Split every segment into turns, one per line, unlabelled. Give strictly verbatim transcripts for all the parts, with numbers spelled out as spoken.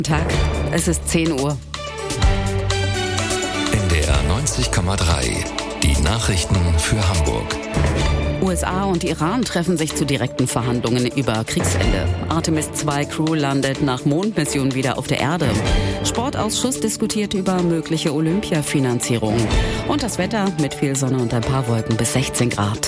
Guten Tag, es ist zehn Uhr.
N D R neunzig Komma drei, die Nachrichten für Hamburg.
U S A und Iran treffen sich zu direkten Verhandlungen über Kriegsende. Artemis zwei Crew landet nach Mondmission wieder auf der Erde. Sportausschuss diskutiert über mögliche Olympiafinanzierung. Und das Wetter mit viel Sonne und ein paar Wolken bis sechzehn Grad.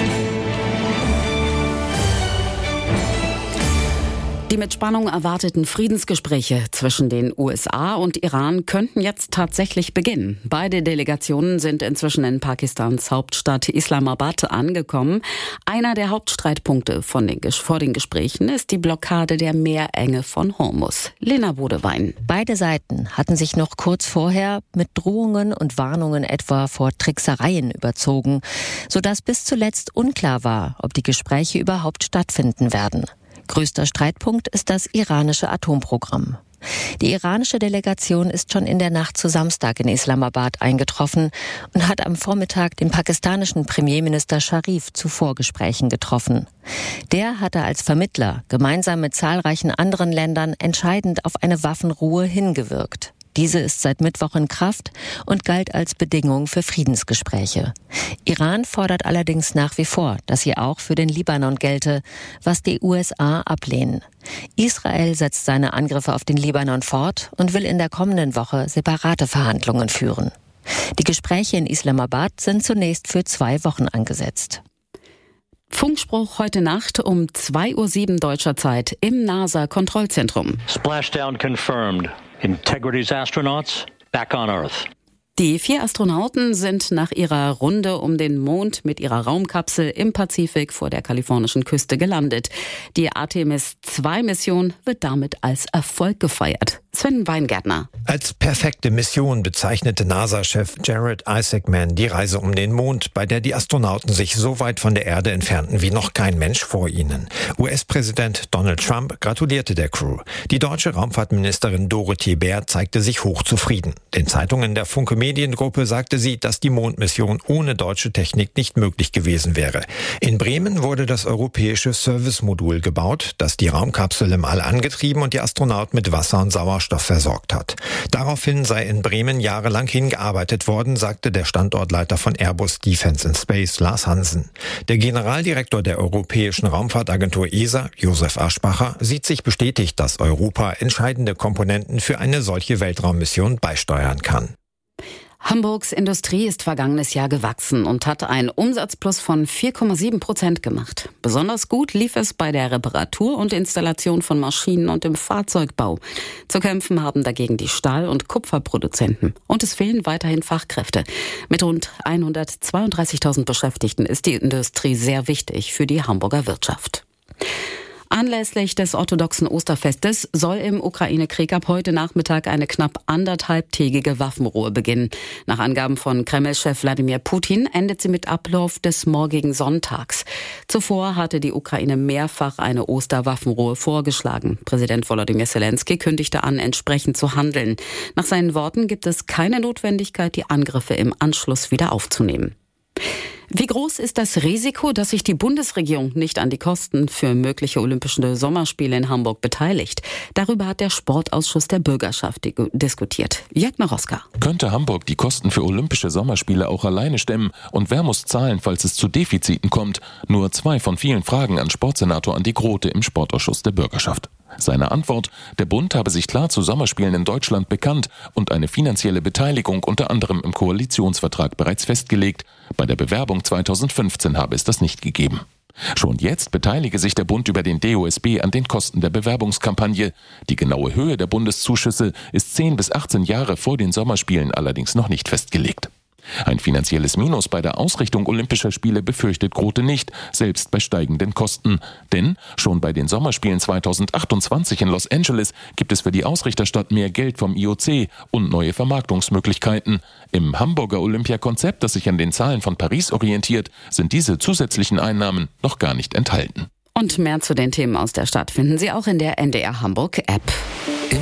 Die mit Spannung erwarteten Friedensgespräche zwischen den U S A und Iran könnten jetzt tatsächlich beginnen. Beide Delegationen sind inzwischen in Pakistans Hauptstadt Islamabad angekommen. Einer der Hauptstreitpunkte von den, vor den Gesprächen ist die Blockade der Meerenge von Hormuz. Lena Bodewein.
Beide Seiten hatten sich noch kurz vorher mit Drohungen und Warnungen etwa vor Tricksereien überzogen, sodass bis zuletzt unklar war, ob die Gespräche überhaupt stattfinden werden. Größter Streitpunkt ist das iranische Atomprogramm. Die iranische Delegation ist schon in der Nacht zu Samstag in Islamabad eingetroffen und hat am Vormittag den pakistanischen Premierminister Sharif zu Vorgesprächen getroffen. Der hatte als Vermittler gemeinsam mit zahlreichen anderen Ländern entscheidend auf eine Waffenruhe hingewirkt. Diese ist seit Mittwoch in Kraft und galt als Bedingung für Friedensgespräche. Iran fordert allerdings nach wie vor, dass sie auch für den Libanon gelte, was die U S A ablehnen. Israel setzt seine Angriffe auf den Libanon fort und will in der kommenden Woche separate Verhandlungen führen. Die Gespräche in Islamabad sind zunächst für zwei Wochen angesetzt.
Funkspruch heute Nacht um zwei Uhr sieben deutscher Zeit im NASA-Kontrollzentrum.
Splashdown confirmed. Integrity's astronauts back on Earth.
Die vier Astronauten sind nach ihrer Runde um den Mond mit ihrer Raumkapsel im Pazifik vor der kalifornischen Küste gelandet. Die Artemis zwei Mission wird damit als Erfolg gefeiert. Sven Weingärtner.
Als perfekte Mission bezeichnete NASA-Chef Jared Isaacman die Reise um den Mond, bei der die Astronauten sich so weit von der Erde entfernten wie noch kein Mensch vor ihnen. U S-Präsident Donald Trump gratulierte der Crew. Die deutsche Raumfahrtministerin Dorothee Bär zeigte sich hochzufrieden. Den Zeitungen der Funke Mediengruppe sagte sie, dass die Mondmission ohne deutsche Technik nicht möglich gewesen wäre. In Bremen wurde das europäische Servicemodul gebaut, das die Raumkapsel im All angetrieben und die Astronauten mit Wasser und Sauerstoff versorgt hat. Daraufhin sei in Bremen jahrelang hingearbeitet worden, sagte der Standortleiter von Airbus Defence and Space, Lars Hansen. Der Generaldirektor der Europäischen Raumfahrtagentur E S A, Josef Aschbacher, sieht sich bestätigt, dass Europa entscheidende Komponenten für eine solche Weltraummission beisteuern kann.
Hamburgs Industrie ist vergangenes Jahr gewachsen und hat einen Umsatzplus von vier Komma sieben Prozent gemacht. Besonders gut lief es bei der Reparatur und Installation von Maschinen und im Fahrzeugbau. Zu kämpfen haben dagegen die Stahl- und Kupferproduzenten. Und es fehlen weiterhin Fachkräfte. Mit rund hundertzweiunddreißigtausend Beschäftigten ist die Industrie sehr wichtig für die Hamburger Wirtschaft. Anlässlich des orthodoxen Osterfestes soll im Ukraine-Krieg ab heute Nachmittag eine knapp anderthalbtägige Waffenruhe beginnen. Nach Angaben von Kreml-Chef Wladimir Putin endet sie mit Ablauf des morgigen Sonntags. Zuvor hatte die Ukraine mehrfach eine Osterwaffenruhe vorgeschlagen. Präsident Volodymyr Zelensky kündigte an, entsprechend zu handeln. Nach seinen Worten gibt es keine Notwendigkeit, die Angriffe im Anschluss wieder aufzunehmen. Wie groß ist das Risiko, dass sich die Bundesregierung nicht an die Kosten für mögliche Olympische Sommerspiele in Hamburg beteiligt? Darüber hat der Sportausschuss der Bürgerschaft diskutiert. Jörg Naroska.
Könnte Hamburg die Kosten für Olympische Sommerspiele auch alleine stemmen? Und wer muss zahlen, falls es zu Defiziten kommt? Nur zwei von vielen Fragen an Sportsenator Andi Grote im Sportausschuss der Bürgerschaft. Seine Antwort: Der Bund habe sich klar zu Sommerspielen in Deutschland bekannt und eine finanzielle Beteiligung unter anderem im Koalitionsvertrag bereits festgelegt. Bei der Bewerbung zweitausendfünfzehn habe es das nicht gegeben. Schon jetzt beteilige sich der Bund über den D O S B an den Kosten der Bewerbungskampagne. Die genaue Höhe der Bundeszuschüsse ist zehn bis achtzehn Jahre vor den Sommerspielen allerdings noch nicht festgelegt. Ein finanzielles Minus bei der Ausrichtung Olympischer Spiele befürchtet Grote nicht, selbst bei steigenden Kosten. Denn schon bei den Sommerspielen zweitausendachtundzwanzig in Los Angeles gibt es für die Ausrichterstadt mehr Geld vom I O C und neue Vermarktungsmöglichkeiten. Im Hamburger Olympiakonzept, das sich an den Zahlen von Paris orientiert, sind diese zusätzlichen Einnahmen noch gar nicht enthalten.
Und mehr zu den Themen aus der Stadt finden Sie auch in der N D R Hamburg App.